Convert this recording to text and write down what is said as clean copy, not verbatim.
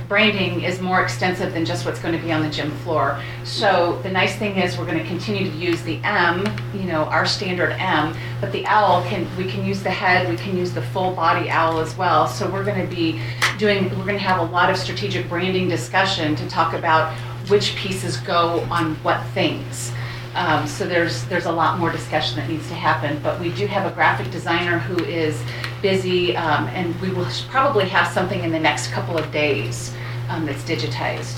branding is more extensive than just what's going to be on the gym floor. So the nice thing is we're going to continue to use the M, our standard M, but the owl we can use the head, we can use the full body owl as well. So we're going to have a lot of strategic branding discussion to talk about which pieces go on what things. So there's a lot more discussion that needs to happen, but we do have a graphic designer who is busy, and we will probably have something in the next couple of days that's digitized.